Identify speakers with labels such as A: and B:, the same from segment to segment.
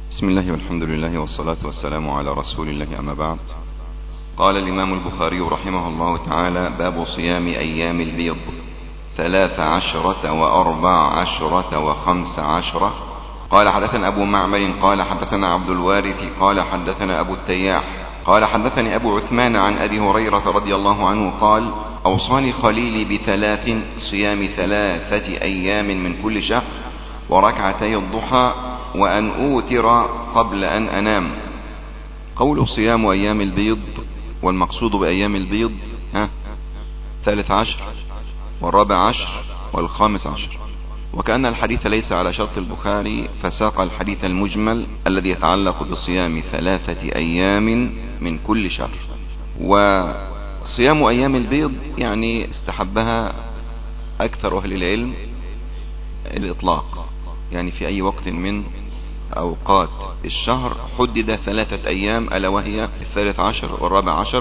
A: بسم الله والحمد لله والصلاة والسلام على رسول الله، أما بعد. قال الإمام البخاري رحمه الله تعالى: باب صيام أيام البيض 13 و14 و15. قال حدثنا أبو معمر قال حدثنا عبد الوارث قال حدثنا أبو التياح قال حدثني أبو عثمان عن أبي هريرة رضي الله عنه قال: أوصاني خليلي بثلاث: صيام 3 أيام من كل شهر، وركعتي الضحى، وأن أوتر قبل أن أنام. قول صيام أيام البيض، والمقصود بأيام البيض 13 و14 و15. وكأن الحديث ليس على شرط البخاري، فساق الحديث المجمل الذي يتعلق بصيام 3 أيام من كل شهر. وصيام أيام البيض يعني استحبها أكثر أهل العلم الإطلاق، يعني في أي وقت من أوقات الشهر حدد 3 أيام، ألا وهي 13 و14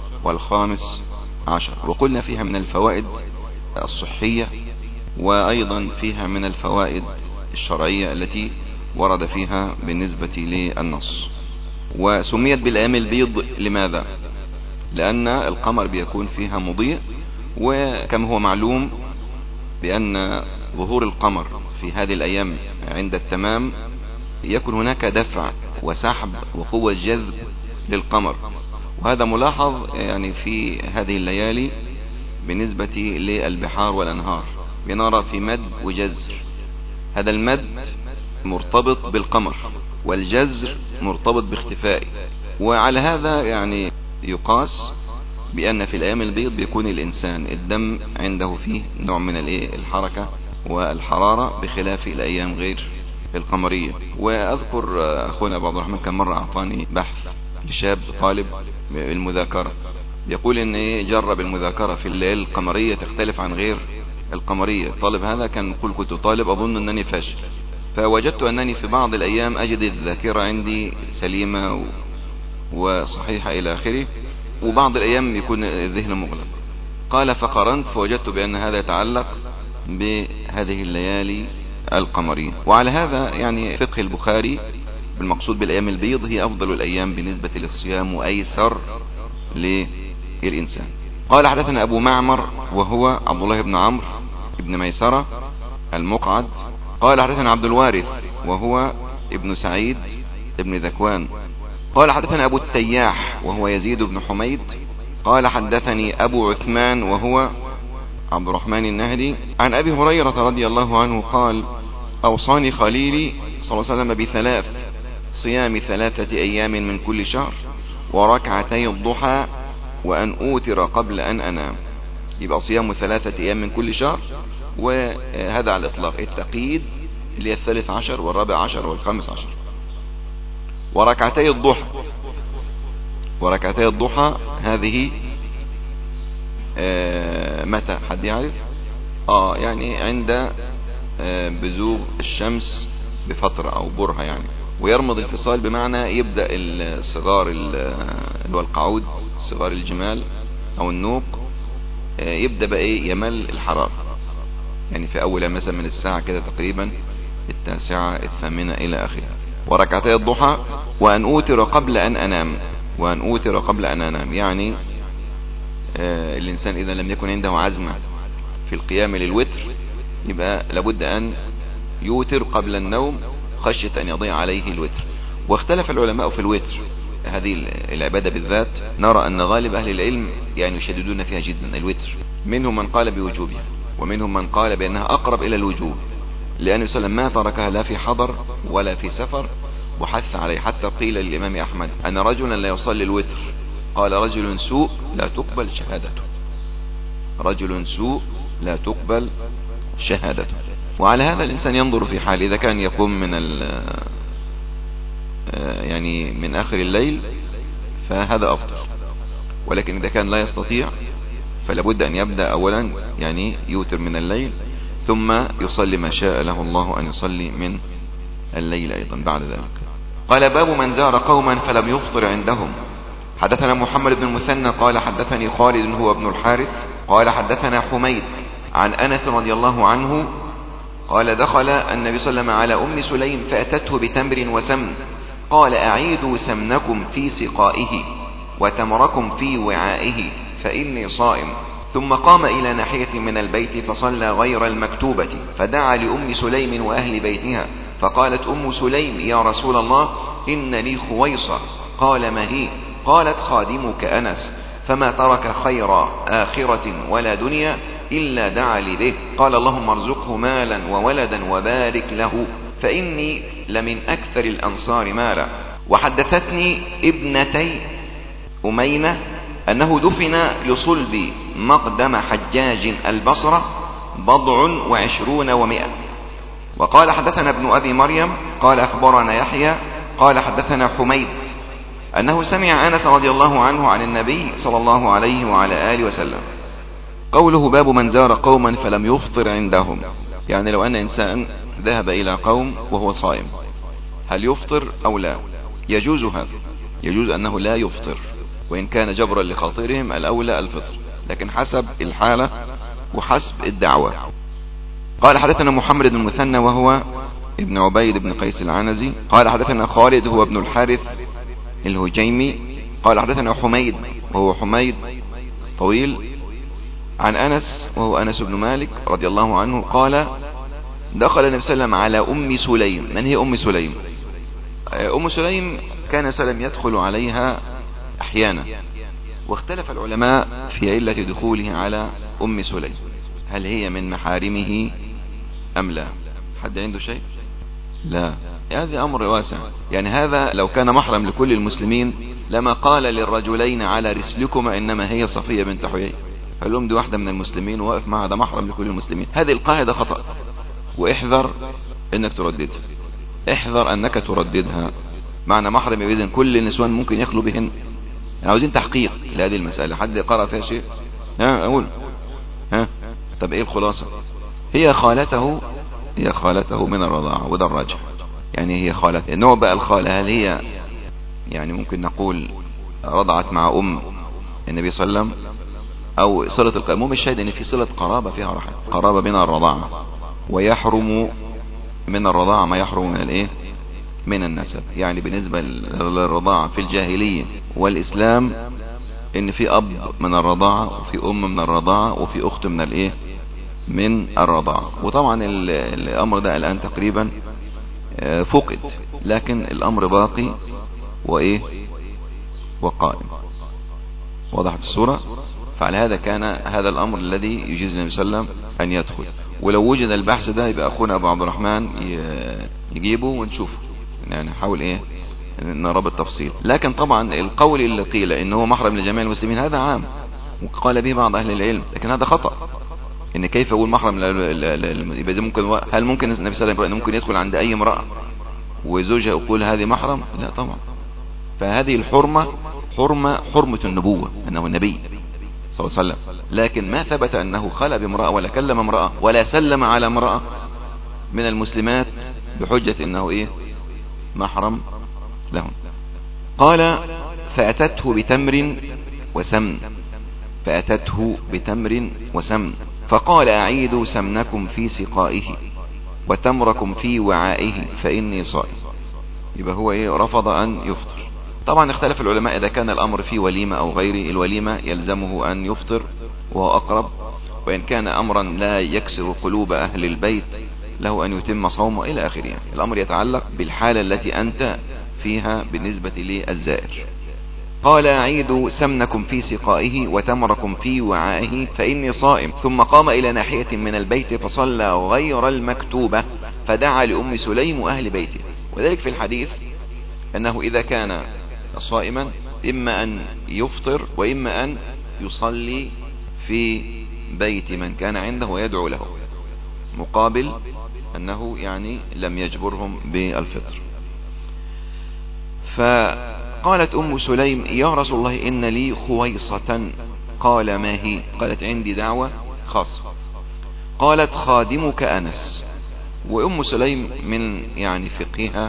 A: و15. وقلنا فيها من الفوائد الصحية، وأيضا فيها من الفوائد الشرعية التي ورد فيها بالنسبة للنص. وسميت بالأيام البيض لماذا؟ لأن القمر بيكون فيها مضيء، وكما هو معلوم بأن ظهور القمر في هذه الأيام عند التمام يكون هناك دفع وسحب وقوة جذب للقمر، وهذا ملاحظ يعني في هذه الليالي بالنسبة للبحار والأنهار. بنرى في مد وجزر، هذا المد مرتبط بالقمر والجزر مرتبط باختفائه. وعلى هذا يعني يقاس بأن في الأيام البيض بيكون الإنسان الدم عنده فيه نوع من الحركة والحرارة، بخلاف الأيام غير القمرية. وأذكر أخونا أبو عبد الرحمن كان مرة أعطاني بحث لشاب طالب المذاكرة، يقول إن جرب المذاكرة في الليل القمرية تختلف عن غير القمرية. الطالب هذا كان يقول: كنت طالب أظن أنني فاشل، فوجدت أنني في بعض الأيام أجد الذاكرة عندي سليمة وصحيحة إلى آخره، وبعض الأيام يكون الذهن مغلق. قال: فقرنت فوجدت بأن هذا يتعلق بهذه الليالي القمرية. وعلى هذا يعني فقه البخاري بالمقصود بالأيام البيض هي أفضل الأيام بالنسبة للصيام وأيسر للإنسان. قال حدثنا أبو معمر وهو عبد الله بن عمرو بن ميسرة المقعد قال حدثنا عبد الوارث وهو ابن سعيد ابن ذكوان قال حدثنا أبو التياح وهو يزيد بن حميد قال حدثني أبو عثمان وهو عبد الرحمن النهدي عن أبي هريرة رضي الله عنه قال: أوصاني خليلي صلى الله عليه وسلم بثلاث: صيام 3 أيام من كل شهر، وركعتي الضحى، وأن أوتر قبل أن أنام. يبقى صيام 3 أيام من كل شهر، وهذا على الإطلاق. التقييد اللي هي 13 و14 و15. وركعتي الضحى، وركعتي الضحى هذه متى حد يعرف؟ يعني عند بزوغ الشمس بفترة أو برهة يعني. ويرمض الفصال بمعنى يبدأ الصغار اللي هو القعود، صغار الجمال أو النوق، يبدأ بقى يمل الحرارة، يعني في أول مثلا من الساعة كده تقريبا 9 8 إلى آخره. وركعتي الضحى، وأن أوتر قبل أن أنام. وأن أوتر قبل أن أنام يعني الإنسان إذا لم يكن عنده عزمة في القيام للوتر يبقى لابد أن يوتر قبل النوم خشية أن يضيع عليه الوتر. واختلف العلماء في الوتر، هذه العبادة بالذات نرى أن غالب أهل العلم يعني يشددون فيها جدا الوتر. منهم من قال بوجوبها، ومنهم من قال بأنها أقرب إلى الوجوب، لأن صلى الله عليه وسلم ما تركها لا في حضر ولا في سفر، وحث عليه. حتى قيل للإمام أحمد أن رجلا لا يصلي الوتر قال: رجل سوء لا تقبل شهادته. رجل سوء لا تقبل شهادته. وعلى هذا الإنسان ينظر في حال، إذا كان يقوم من يعني من آخر الليل فهذا أفضل، ولكن إذا كان لا يستطيع فلابد أن يبدأ أولا يعني يوتر من الليل، ثم يصلي ما شاء له الله أن يصلي من الليل أيضا بعد ذلك. قال: باب من زار قوما فلم يفطر عندهم. حدثنا محمد بن المثنى قال حدثني خالد هو ابن الحارث قال حدثنا حميد عن أنس رضي الله عنه قال: دخل النبي صلى الله عليه وسلم على أم سليم فأتته بتمر وسمن قال أعيدوا سمنكم في سقائه وتمركم في وعائه فإني صائم. ثم قام إلى ناحية من البيت فصلى غير المكتوبة، فدعا لأم سليم وأهل بيتها، فقالت أم سليم: يا رسول الله، إن لي خويصة. قال: ما هي؟ قالت: خادمك أنس، فما ترك خير آخرة ولا دنيا إلا دعا لي به. قال: اللهم ارزقه مالا وولدا وبارك له، فإني لمن أكثر الأنصار مالا. وحدثتني ابنتي أمينة أنه دفن لصلب مقدم حجاج البصرة 27 و100. وقال: حدثنا ابن أبي مريم قال أخبرنا يحيى قال حدثنا حميد أنه سمع أنس رضي الله عنه عن النبي صلى الله عليه وعلى آله وسلم. قوله: باب من زار قوما فلم يفطر عندهم، يعني لو أن إنسان ذهب إلى قوم وهو صائم، هل يفطر أو لا؟ يجوز هذا، يجوز أنه لا يفطر، وإن كان جبرا لخاطرهم الأولى الفطر، لكن حسب الحالة وحسب الدعوة. قال: حدثنا محمد بن المثنى وهو ابن عبيد بن قيس العنزي قال حدثنا خالد هو ابن الحارث الهجيمي قال حدثنا حميد وهو حميد طويل عن أنس وهو أنس بن مالك رضي الله عنه قال: دخل النبي صلى الله عليه وسلم على أم سليم. من هي أم سليم؟ أم سليم كان سلم يدخل عليها أحيانا، واختلف العلماء في علة دخوله على أم سليم، هل هي من محارمه أم لا؟ حد عنده شيء؟ لا، هذا أمر واسع. يعني هذا لو كان محرم لكل المسلمين لما قال للرجلين على رسلكما إنما هي صفية بنت حيي، قال لهم دي واحدة من المسلمين وواقف معها، ده محرم لكل المسلمين. هذه القاعدة خطأ، واحذر انك ترددها، احذر انك ترددها. معنى محرم إذن كل النسوان ممكن يخلو بهن؟ عاوزين تحقيق لهذه المسألة. حد قرأ فيها شيء؟ اقول طب ايه الخلاصة؟ هي خالته من الرضاعة، وده الراجح. يعني هي خالته. النوع بقى الخالة، هل هي يعني ممكن نقول رضعت مع النبي صلى الله عليه وسلم، او صلة القرابة؟ الشاهد ان في صلة قرابة فيها رحم، قرابة من الرضاعة، ويحرم من الرضاعة ما يحرم من الايه؟ من النسب. يعني بالنسبة للرضاعة في الجاهلية والإسلام ان في اب من الرضاعة وفي ام من الرضاعة وفي اخت من الايه؟ من الرضاعة. وطبعا الامر ده الان تقريبا فقد، لكن الامر باقي وايه؟ وقائم. وضحت الصورة؟ فعلى هذا كان هذا الامر الذي يجيز النبي صلى الله عليه وسلم ان يدخل. ولو وجد البحث ده يبقى اخونا ابو عبد الرحمن يجيبه ونشوفه، يعني نحاول ايه نرى بالتفصيل. لكن طبعا القول اللي قيل انه هو محرم لجميع المسلمين هذا عام، وقال به بعض اهل العلم، لكن هذا خطأ. ان كيف اقول محرم يبقى ممكن، هل ممكن النبي صلى الله عليه وسلم ممكن يدخل عند اي امرأة وزوجها يقول هذه محرم؟ لا طبعا. فهذه الحرمة حرمة النبوة، انه النبي صلى الله عليه وسلم، لكن ما ثبت انه خلى بامرأة ولا كلم امرأة ولا سلم على امرأة من المسلمات بحجة انه ايه؟ محرم لهم. قال: فأتته بتمر وسمن فقال: أعيدوا سمنكم في سقائه وتمركم في وعائه فإني صائم. يبقى هو ايه؟ رفض ان يفطر. طبعا اختلف العلماء اذا كان الامر في وليمة او غير الوليمة يلزمه ان يفطر وهو اقرب، وان كان امرا لا يكسر قلوب اهل البيت له ان يتم صومه الى اخره. يعني الامر يتعلق بالحالة التي انت فيها بالنسبة للزائر. قال: أعيدوا سمنكم في سقائه وتمركم في وعائه فإني صائم. ثم قام إلى ناحية من البيت فصلى غير المكتوبة، فدعا لأم سليم وأهل بيته. وذلك في الحديث أنه إذا كان صائما إما أن يفطر وإما أن يصلي في بيت من كان عنده ويدعو له، مقابل أنه يعني لم يجبرهم بالفطر. فقالت أم سليم: يا رسول الله، إن لي خويصة. قال: ما هي؟ قالت: عندي دعوة خاصة. قالت: خادمك أنس. وأم سليم من يعني فقهها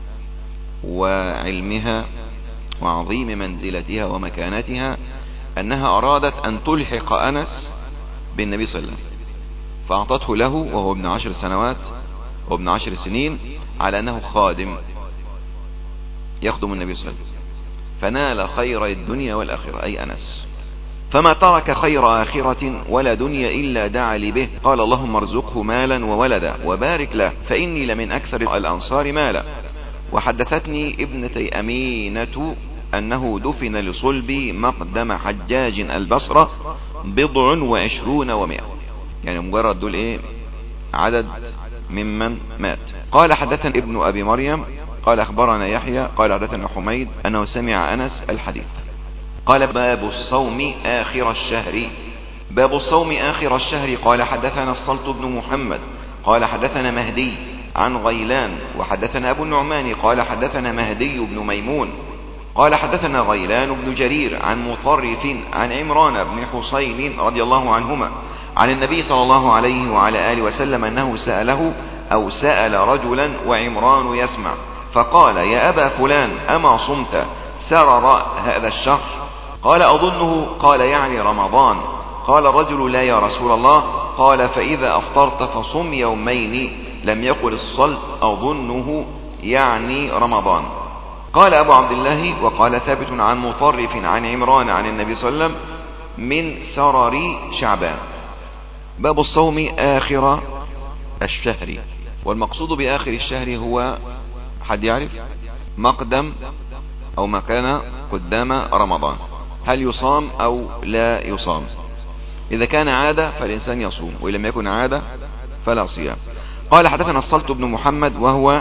A: وعلمها وعظيم منزلتها ومكانتها أنها أرادت أن تلحق أنس بالنبي صلى الله عليه وسلم، فأعطته له وهو ابن 10 سنوات وابن 10 سنين على أنه خادم. يخدم النبي صلى الله عليه وسلم، فنال خير الدنيا والآخرة أي أنس، فما ترك خير آخرة ولا دنيا إلا دعا لي به، قال اللهم ارزقه مالا وولدا وبارك له فإني لمن أكثر الأنصار مالا. وحدثتني ابنتي أمينة أنه دفن لصلب مقدم حجاج البصرة 27 و100، يعني مجرد دول ايه عدد ممن مات. قال حدثنا ابن أبي مريم قال أخبرنا يحيى قال حدثنا حميد أنه سمع أنس الحديث. قال باب الصوم آخر الشهر. باب الصوم آخر الشهر. قال حدثنا الصلت بن محمد قال حدثنا مهدي عن غيلان وحدثنا أبو النعمان قال حدثنا مهدي بن ميمون قال حدثنا غيلان بن جرير عن مطرف عن عمران بن حسين رضي الله عنهما عن النبي صلى الله عليه وعلى آله وسلم أنه سأله أو سأل رجلا وعمران يسمع فقال يا أبا فلان أما صمت سرر هذا الشهر؟ قال أظنه. قال يعني رمضان. قال الرجل لا يا رسول الله. قال فإذا أفطرت فصم يومين. لم يقل الصلت أظنه يعني رمضان. قال أبو عبد الله وقال ثابت عن مطرف عن عمران عن النبي صلى الله عليه وسلم من سرر شعبان. باب الصوم آخر الشهر. والمقصود بآخر الشهر هو حد يعرف مقدم أو ما كان قدام رمضان، هل يصام أو لا يصام؟ إذا كان عادة فالإنسان يصوم، وإن لم يكن عادة فلا صيام. قال حدثنا الصلت بن محمد وهو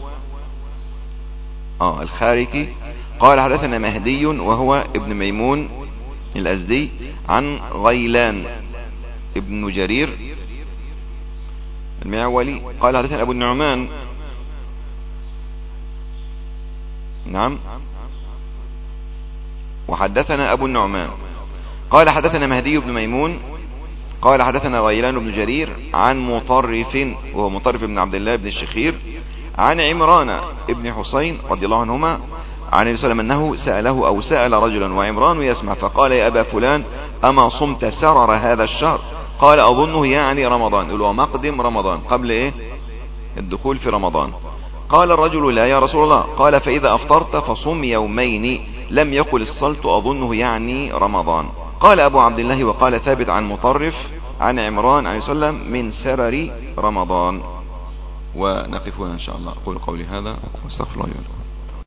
A: الخاركي قال حدثنا مهدي وهو ابن ميمون الأزدي عن غيلان ابن جرير المعولي قال حدثنا أبو النعمان نعم وحدثنا أبو النعمان قال حدثنا مهدي بن ميمون قال حدثنا غيلان بن جرير عن مطرف وهو مطرف بن عبد الله بن الشخير عن عمران ابن حسين رضي الله عنهما عن النبي صلى الله عليه وسلم أنه سأله أو سأل رجلا وعمران يسمع فقال يا أبا فلان أما صمت سرر هذا الشهر؟ قال أظنه يعني رمضان، يقول مقدم رمضان قبل إيه الدخول في رمضان. قال الرجل لا يا رسول الله. قال فإذا أفطرت فصم يومين. لم يقل الصلت أظنه يعني رمضان. قال أبو عبد الله وقال ثابت عن مطرف عن عمران عليه الصلاة والسلام من سرر رمضان. ونقف هنا إن شاء الله. أقول قولي هذا واستغفر الله لي ولكم.